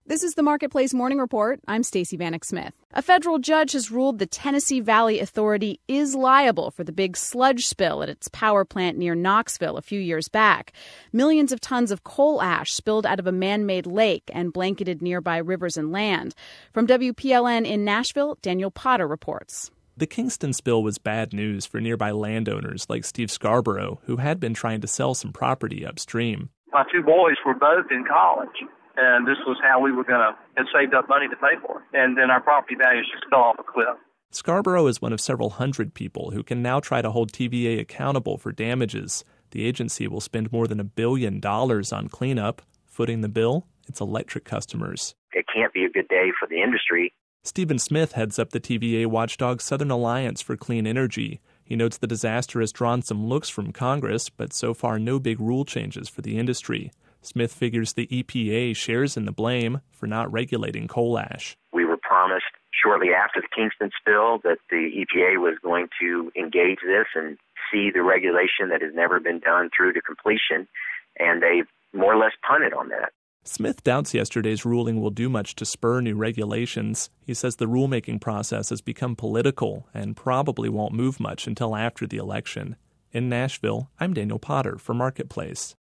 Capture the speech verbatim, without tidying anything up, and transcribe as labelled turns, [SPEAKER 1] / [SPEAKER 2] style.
[SPEAKER 1] This is the Marketplace Morning Report. I'm Stacey Vanek Smith. A federal judge has ruled the Tennessee Valley Authority is liable for the big sludge spill at its power plant near Knoxville a few years back. Millions of tons of coal ash spilled out of a man-made lake and blanketed nearby rivers and land. From W P L N in Nashville, Daniel Potter reports.
[SPEAKER 2] The Kingston spill was bad news for nearby landowners like Steve Scarborough, who had been trying to sell some property upstream.
[SPEAKER 3] My two boys were both in college, and this was how we were going to have saved up money to pay for it. And then our property values just fell off a cliff.
[SPEAKER 2] Scarborough is one of several hundred people who can now try to hold T V A accountable for damages. The agency will spend more than a billion dollars on cleanup. Footing the bill, its electric customers.
[SPEAKER 4] It can't be a good day for the industry.
[SPEAKER 2] Stephen Smith heads up the T V A watchdog Southern Alliance for Clean Energy. He notes the disaster has drawn some looks from Congress, but so far no big rule changes for the industry. Smith figures the E P A shares in the blame for not regulating coal ash.
[SPEAKER 4] We were promised shortly after the Kingston spill that the E P A was going to engage this and see the regulation that has never been done through to completion, and they've more or less punted on that.
[SPEAKER 2] Smith doubts yesterday's ruling will do much to spur new regulations. He says the rulemaking process has become political and probably won't move much until after the election. In Nashville, I'm Daniel Potter for Marketplace.